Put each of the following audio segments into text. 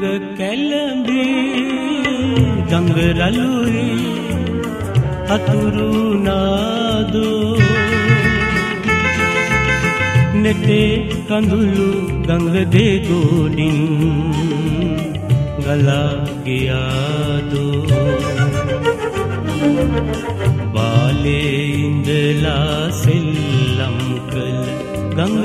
කැළඹී ගඟ රළුයි අතුරු නාදෝ නෙතේ කඳුළු ගඟ දෙගොඩින් ගලා ගියාදෝ බාලේ ඉඳලා සෙල්ලම් කළ ගඟ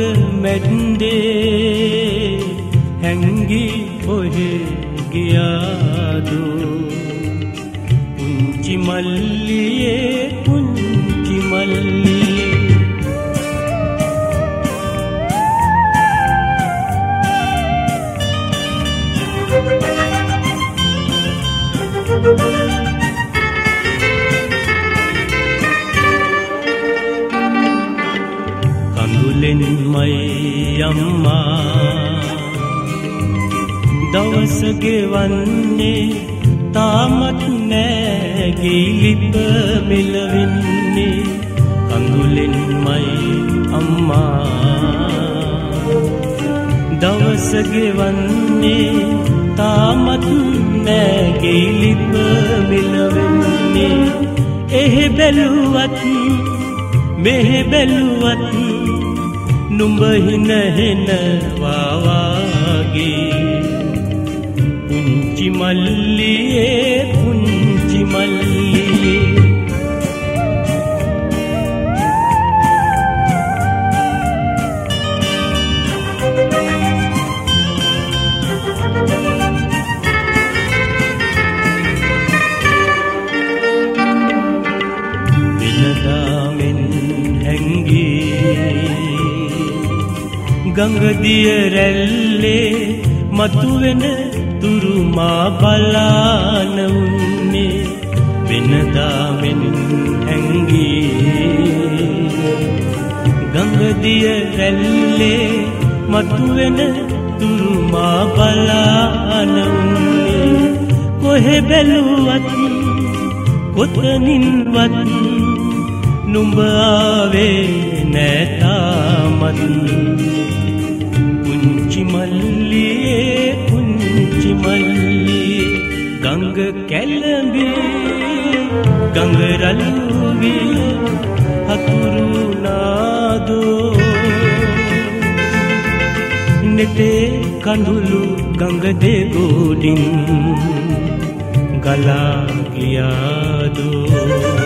මැද්දේ හැංගි කොහෙ ගියාදෝ පුංචි මල්ලියේ පුංචි මල්ලියේ කඳුලෙන්මයි අම්මා දවස ගෙවන්නේ තාමත් නෑ ගිලිප මෙලවෙන්නේ කඳුලෙන්මයි අම්මා දවස ගෙවන්නේ තාමත් නෑ ගිලිප මෙලවෙන්නේ එහෙ බැලුවත් මෙහෙ බැලුවත් නුඹ හින හෙන වාවාගේ පුංචි මල්ලියේ පුංචි මල්ලියේ විනදාමෙන් හැංගී ගඟ දිය රැල්ලේ මතුවෙන තුරු මා බලාන උන්නේ වෙනදාමෙන් හැංගී ගඟ දිය රැල්ලේ මතුවෙන තුරු මා බලාන උන්නේ කොහෙ බැලුවත් කොතනින්වත් නුඹ ආවේ නෑ තාමත් පුංචි මල්ලියේ පුංචි මල්ලියේ ගඟ කැළඹී ගඟ රළුවී අතුරු නාදෝ නෙතේ කඳුළු ගඟ දෙගොඩින් ගලා ගියාදෝ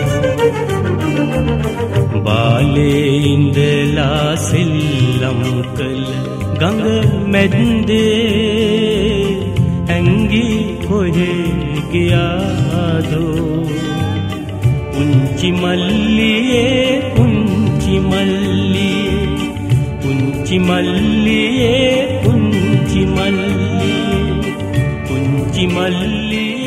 බාලේ ඉඳලා සෙල්ලම් කළ ගඟ මැද්දේ හැංගි කොහෙ ගියාදෝ පුංචි මල්ලියේ පුංචි මල්ලියේ පුංචි මල්ලියේ පුංචි මල්ලියේ පුංචි මල්ලියේ